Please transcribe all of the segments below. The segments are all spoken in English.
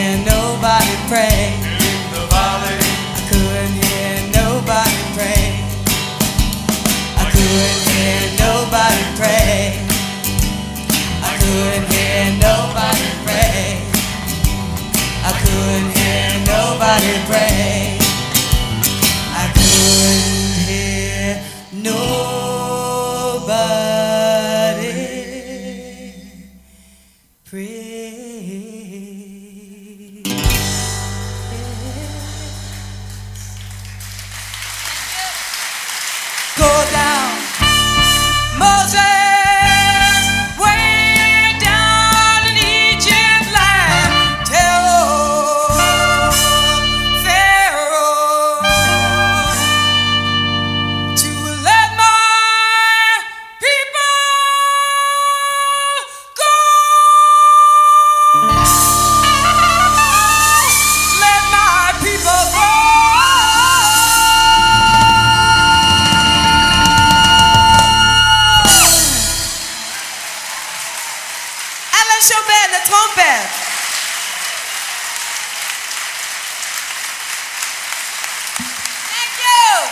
hear nobody pray. In the valley, I couldn't hear nobody pray. I couldn't hear nobody pray. I couldn't hear nobody pray. I couldn't hear nobody pray. I couldn't hear nobody pray. Go down, Moses, way down in Egypt land. Tell Pharaoh to let my people go. Let my people go. Alain Chaubert, la trompette. Thank you.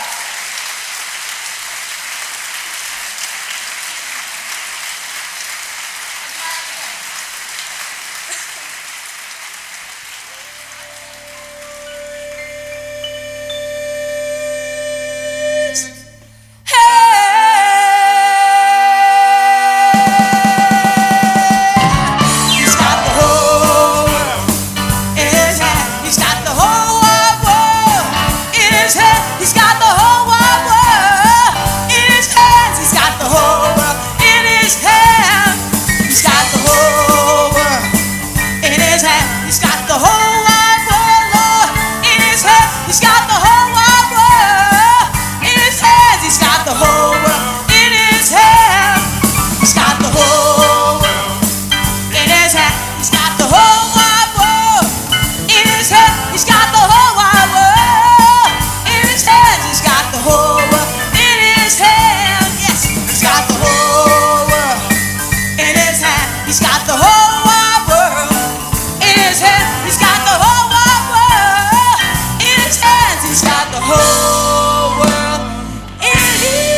He's got the whole world in his hand. He's got the whole wide world in his hand. He's got the whole wide world in his hands. He's got the whole world in his hand. He's got the whole world in his hand. He's got the whole wide world, Lord, in his hand. He's got the whole wide world in his hands. He's got the whole world in his hand. He's got the whole world in his hand. He's got the whole wide world in his hand. He's got the whole wide world in his hands. He's got the whole world in his hand. Yes, he's got the whole world in his hand. He's got the whole wide world in his hand. He's got the whole wide world in his hands. He's got the whole world in his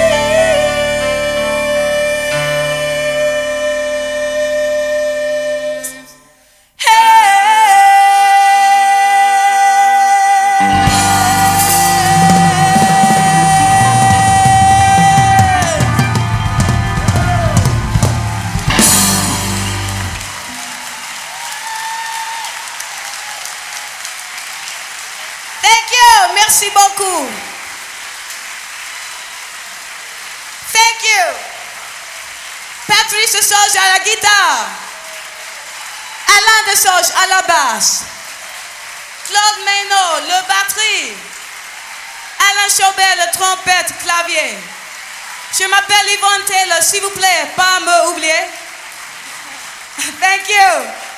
Thank you. Merci beaucoup. Thank you. Patrice Sauge à la guitare. Alain de Sauge à la basse. Claude Mayneau, le batterie. Alain Chaubert, le trompette, clavier. Je m'appelle Yvonne Taylor, s'il vous plaît, pas me oublier. Thank you.